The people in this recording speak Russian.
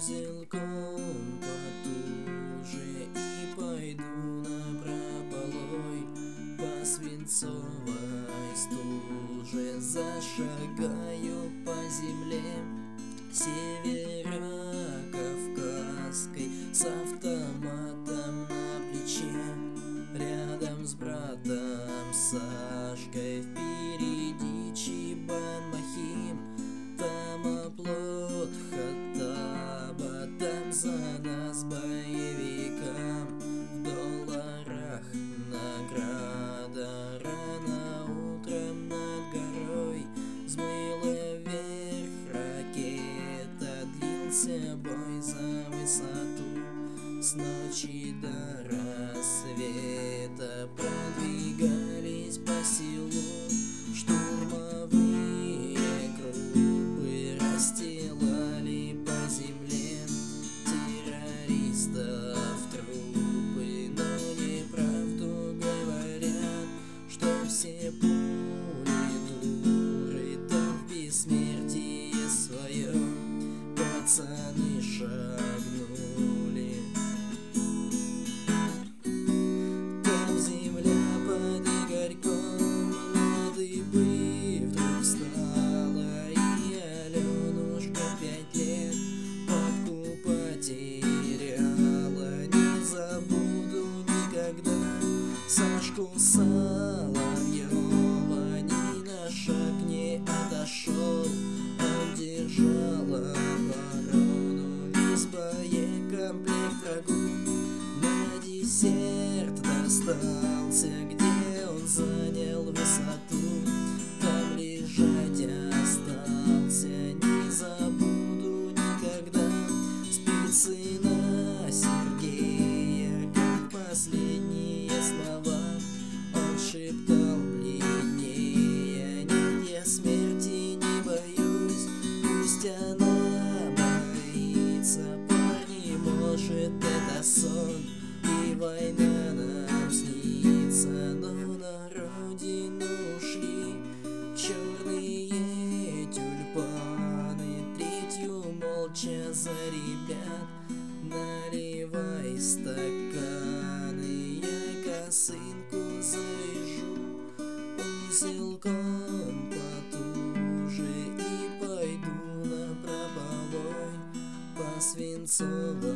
узелком потуже и пойду напропалой по свинцовой стуже, зашагаю по земле северокавказской с автоматом на плече, рядом с братом Сашкой, впереди Чебан-Махим, там оплот Хаттаба, там за нас боевикам в долларах награда. Рано утром над горой взмыла вверх ракета, длился бой за высоту с ночи до рассвета. Продвигались по селу штурмовые группы, расстилали по земле террористов трупы, но неправду говорят, что все пули дуры, там в бессмертие своем пацаны шагнули. Там земля под Игорьком на дыбы вдруг стала, и Аленушка 5 лет папку потеряла. Не забуду никогда Сашку Соловьева, ни на шаг не отошел, он держал оборону. Весь боекомплект врагу на десерт достался, где он занял высоту, там лежать остался. Не забуду никогда спицы на Сергея, как последние слова он шептал бледнее: нет, я смерти не боюсь, пусть она боится, парни, может это сон и война нам снится. Но на родину ушли черные тюльпаны, третью молча за ребят наливай стаканы. Я косынку завяжу узелком потуже и пойду напропалой по свинцовой